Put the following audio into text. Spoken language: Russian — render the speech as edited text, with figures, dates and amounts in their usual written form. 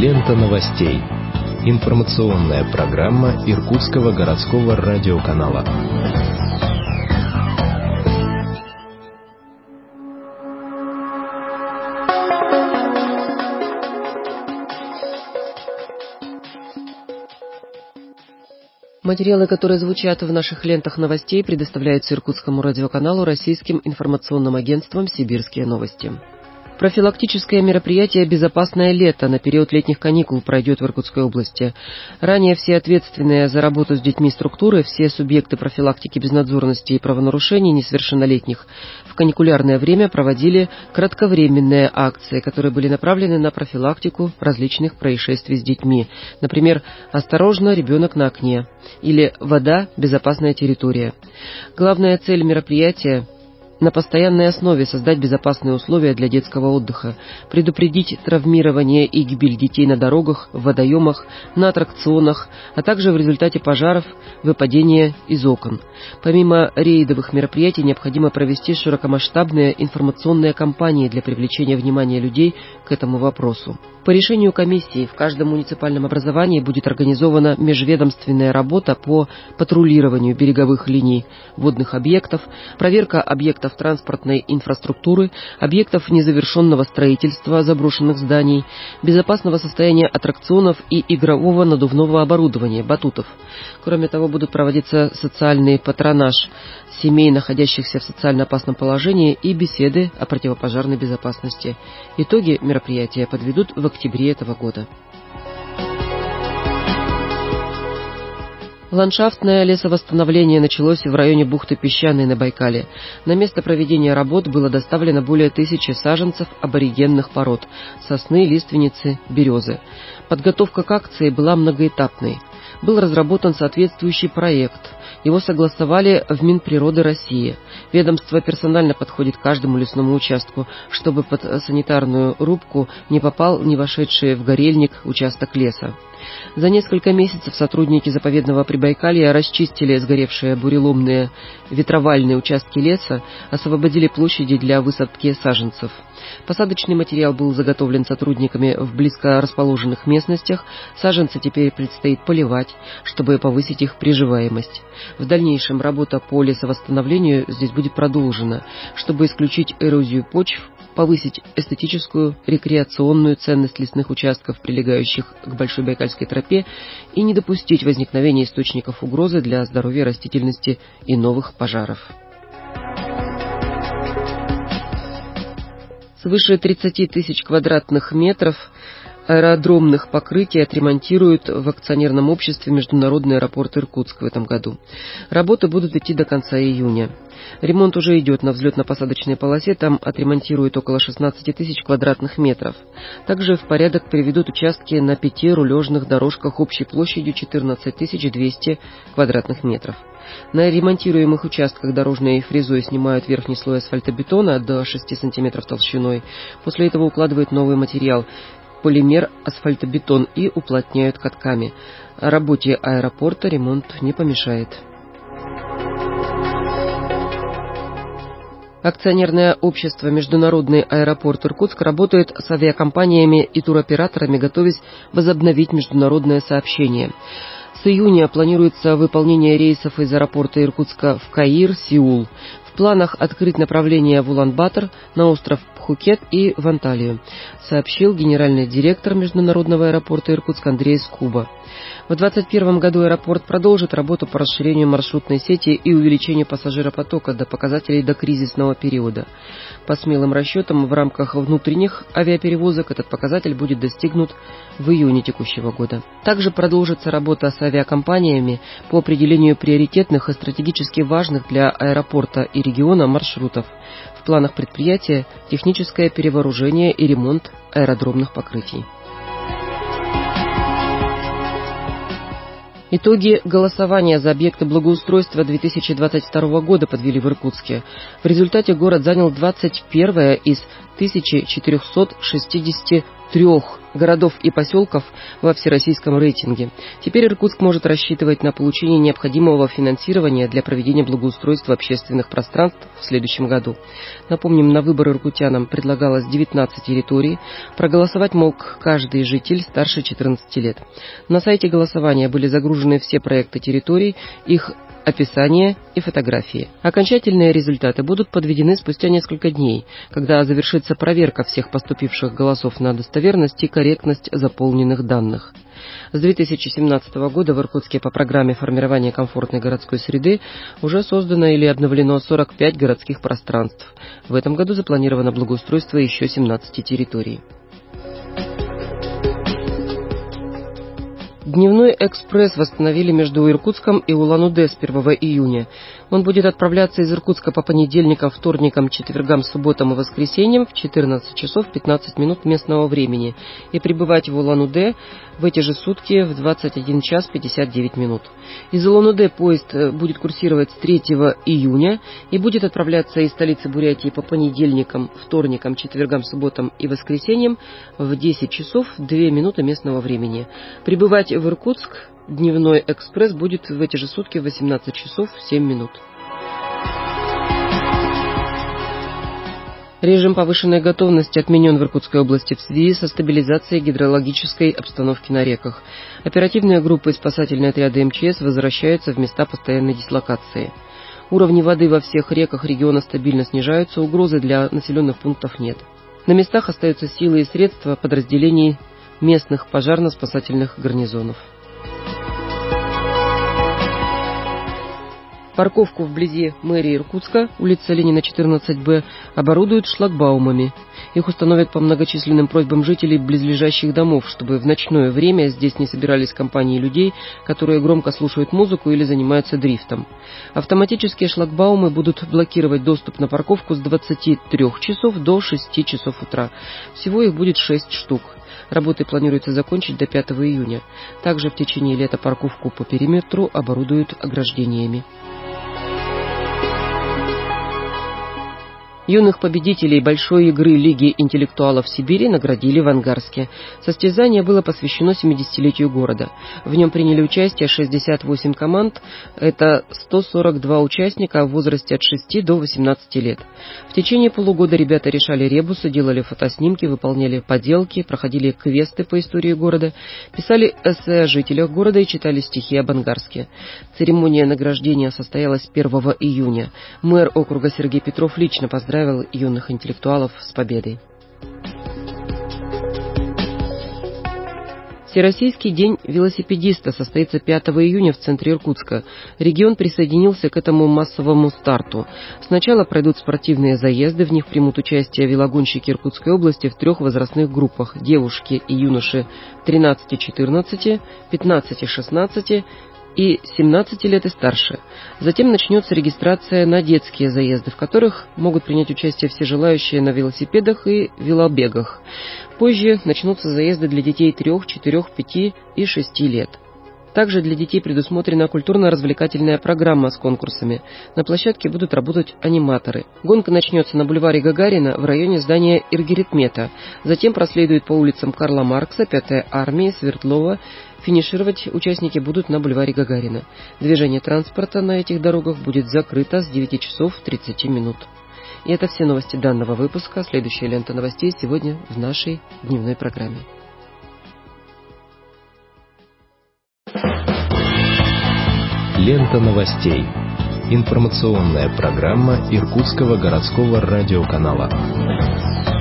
Лента новостей. Информационная программа Иркутского городского радиоканала. Материалы, которые звучат в наших лентах новостей, предоставляются Иркутскому радиоканалу российским информационным агентством «Сибирские новости». Профилактическое мероприятие «Безопасное лето» на период летних каникул пройдет в Иркутской области. Ранее все ответственные за работу с детьми структуры, все субъекты профилактики безнадзорности и правонарушений несовершеннолетних в каникулярное время проводили кратковременные акции, которые были направлены на профилактику различных происшествий с детьми. Например, «Осторожно, ребенок на окне» или «Вода, безопасная территория». Главная цель мероприятия — на постоянной основе создать безопасные условия для детского отдыха, предупредить травмирование и гибель детей на дорогах, в водоемах, на аттракционах, а также в результате пожаров, выпадения из окон. Помимо рейдовых мероприятий необходимо провести широкомасштабные информационные кампании для привлечения внимания людей к этому вопросу. По решению комиссии в каждом муниципальном образовании будет организована межведомственная работа по патрулированию береговых линий водных объектов, проверка объектов транспортной инфраструктуры, объектов незавершенного строительства заброшенных зданий, безопасного состояния аттракционов и игрового надувного оборудования, батутов. Кроме того, будут проводиться социальный патронаж семей, находящихся в социально опасном положении, и беседы о противопожарной безопасности. Итоги мероприятия подведут в октябре этого года. Ландшафтное лесовосстановление началось в районе бухты Песчаной на Байкале. На место проведения работ было доставлено более 1000 саженцев аборигенных пород – сосны, лиственницы, березы. Подготовка к акции была многоэтапной. Был разработан соответствующий проект. Его согласовали в Минприроды России. Ведомство персонально подходит к каждому лесному участку, чтобы под санитарную рубку не попал не вошедший в горельник участок леса. За несколько месяцев сотрудники заповедного Прибайкалья расчистили сгоревшие буреломные ветровальные участки леса, освободили площади для высадки саженцев. Посадочный материал был заготовлен сотрудниками в близко расположенных местностях. Саженцы теперь предстоит поливать, чтобы повысить их приживаемость. В дальнейшем работа по лесовосстановлению здесь будет продолжена, чтобы исключить эрозию почв, повысить эстетическую, рекреационную ценность лесных участков, прилегающих к Большой Байкальской тропе, и не допустить возникновения источников угрозы для здоровья растительности и новых пожаров. Свыше 30 тысяч квадратных метров аэродромных покрытий отремонтируют в акционерном обществе «Международный аэропорт Иркутск» в этом году. Работы будут идти до конца июня. Ремонт уже идет на взлетно-посадочной полосе, там отремонтируют около 16 тысяч квадратных метров. Также в порядок приведут участки на 5 рулежных дорожках общей площадью 14 200 квадратных метров. На ремонтируемых участках дорожной фрезой снимают верхний слой асфальтобетона до 6 см толщиной. После этого укладывают новый материал – полимер, асфальтобетон, и уплотняют катками. Работе аэропорта ремонт не помешает. Акционерное общество «Международный аэропорт Иркутск» работает с авиакомпаниями и туроператорами, готовясь возобновить международное сообщение. С июня планируется выполнение рейсов из аэропорта Иркутска в Каир, Сеул. В планах открыть направление в Улан-Батор, на остров Пхукет и в Анталию, сообщил генеральный директор Международного аэропорта Иркутск Андрей Скуба. В 2021 году аэропорт продолжит работу по расширению маршрутной сети и увеличению пассажиропотока до показателей докризисного периода. По смелым расчетам, в рамках внутренних авиаперевозок этот показатель будет достигнут в июне текущего года. Также продолжится работа с авиакомпаниями по определению приоритетных и стратегически важных для аэропорта и региона маршрутов. В планах предприятия техническое перевооружение и ремонт аэродромных покрытий. Итоги голосования за объекты благоустройства 2022 года подвели в Иркутске. В результате город занял 21 из 1463 городов и поселков во всероссийском рейтинге. Теперь Иркутск может рассчитывать на получение необходимого финансирования для проведения благоустройства общественных пространств в следующем году. Напомним, на выбор иркутянам предлагалось 19 территорий. Проголосовать мог каждый житель старше 14 лет. На сайте голосования были загружены все проекты территорий, их описание и фотографии. Окончательные результаты будут подведены спустя несколько дней, когда завершится проверка всех поступивших голосов на достоверность и корректность заполненных данных. С 2017 года в Иркутске по программе формирования комфортной городской среды уже создано или обновлено 45 городских пространств. В этом году запланировано благоустройство еще 17 территорий. Дневной экспресс восстановили между Иркутском и Улан-Удэ с 1 июня. Он будет отправляться из Иркутска по понедельникам, вторникам, четвергам, субботам и воскресеньям в 14 часов 15 минут местного времени и прибывать в Улан-Удэ в эти же сутки в 21 час 59 минут. Из Улан-Удэ поезд будет курсировать с 3 июня и будет отправляться из столицы Бурятии по понедельникам, вторникам, четвергам, субботам и воскресеньям в 10 часов 2 минуты местного времени. Прибывать в Иркутск дневной экспресс будет в эти же сутки в 18 часов 7 минут. Режим повышенной готовности отменен в Иркутской области в связи со стабилизацией гидрологической обстановки на реках. Оперативные группы и спасательные отряды МЧС возвращаются в места постоянной дислокации. Уровни воды во всех реках региона стабильно снижаются, угрозы для населенных пунктов нет. На местах остаются силы и средства подразделений местных пожарно-спасательных гарнизонов. Парковку вблизи мэрии Иркутска, улица Ленина, 14Б, оборудуют шлагбаумами. Их установят по многочисленным просьбам жителей близлежащих домов, чтобы в ночное время здесь не собирались компании людей, которые громко слушают музыку или занимаются дрифтом. Автоматические шлагбаумы будут блокировать доступ на парковку с 23 часов до 6 часов утра. Всего их будет 6 штук. Работы планируется закончить до 5 июня. Также в течение лета парковку по периметру оборудуют ограждениями. Юных победителей большой игры Лиги интеллектуалов Сибири наградили в Ангарске. Состязание было посвящено 70-летию города. В нем приняли участие 68 команд, это 142 участника в возрасте от 6 до 18 лет. В течение полугода ребята решали ребусы, делали фотоснимки, выполняли поделки, проходили квесты по истории города, писали эссе о жителях города и читали стихи об Ангарске. Церемония награждения состоялась 1 июня. Мэр округа Сергей Петров лично поздравил юных интеллектуалов с победой. Всероссийский день велосипедиста состоится 5 июня в центре Иркутска. Регион присоединился к этому массовому старту. Сначала пройдут спортивные заезды, в них примут участие велогонщики Иркутской области в 3 возрастных группах: девушки и юноши 13-14, 15-16 и 17 лет и старше. Затем начнется регистрация на детские заезды, в которых могут принять участие все желающие на велосипедах и велобегах. Позже начнутся заезды для детей 3, 4, 5 и 6 лет. Также для детей предусмотрена культурно-развлекательная программа с конкурсами. На площадке будут работать аниматоры. Гонка начнется на бульваре Гагарина в районе здания Иргеритмета. Затем проследует по улицам Карла Маркса, 5-я армия, Свердлова. Финишировать участники будут на бульваре Гагарина. Движение транспорта на этих дорогах будет закрыто с 9 часов 30 минут. И это все новости данного выпуска. Следующая лента новостей сегодня в нашей дневной программе. Лента новостей. Информационная программа Иркутского городского радиоканала.